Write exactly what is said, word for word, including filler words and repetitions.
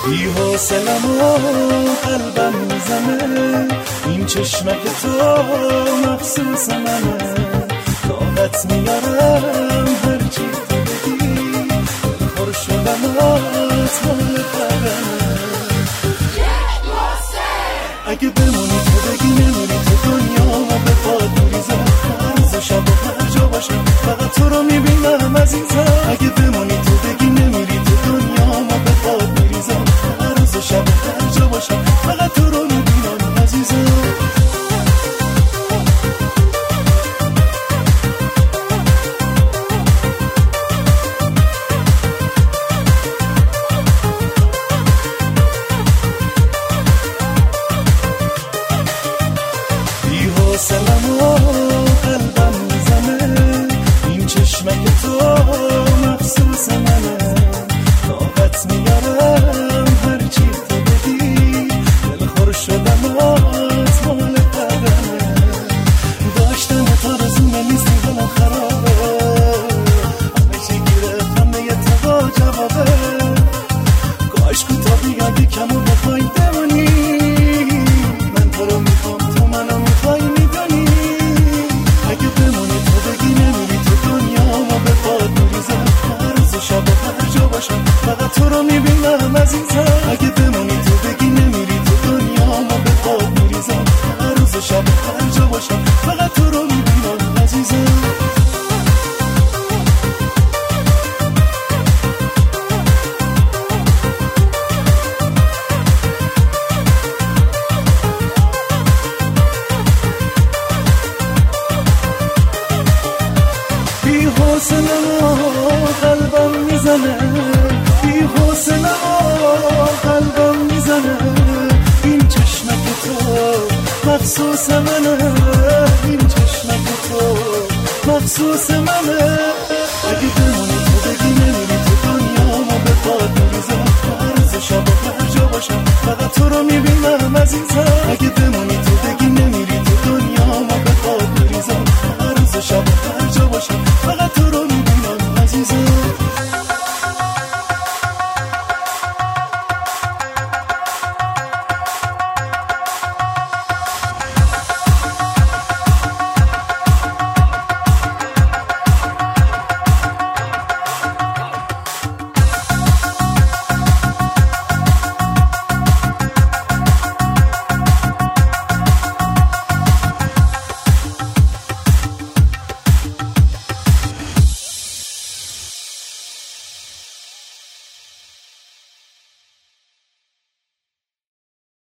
بی حوصلم و قلبم میزنه، این چشمک تو مخصوص منه، طاقت میارم هرچی تو بگی، خور شدم آت مال قدمه. اگه بمونی تو بگی نمیری تو دنیا و به باد میریزم، هر روز شب و هر جا باشم فقط تو رو میبینم عزیزم. اگه بمونی تو بگی نمیری تو دنیا و به باد میریزم، هر روز شب و هر جا باشم فقط تو رو میبینم عزیزم. حوصلم و قلبم میزنه، این چشمک تو مخصوص منه، طاقت میارم هرچی تو بگی، دلخور شدم آت مال قدمه. داشتم تا رزونه نیستی دلم خرابه، همه چی گیره همه یه تقا جوابه، کاش کوتا بیادی کمو بخوای بمونی، من تو رو میخوام تو منو میخوای میدونی. اگه بمونی تو بگی نمیری تو دنیا و به باد میریزم، هر روز شب و هر جا باشم فقط تو رو میبینم عزیزم. اگه بمونی تو بگی نمیری تو دنیا و به باد میریزم، هر روز شب و هر جا باشم فقط تو رو میبینم عزیزم. بی حوصلم و قلبم میزنه، بی حوصلم و قلبم میزنه، این چشمک تو مخصوص منه، این چشمک تو مخصوص منه. اگه بمونی تو بگی نمیری تو دنیا و به باد میریزم، هر روز شب و هر جا باشم فقط تو رو میبینم عزیزم. اگه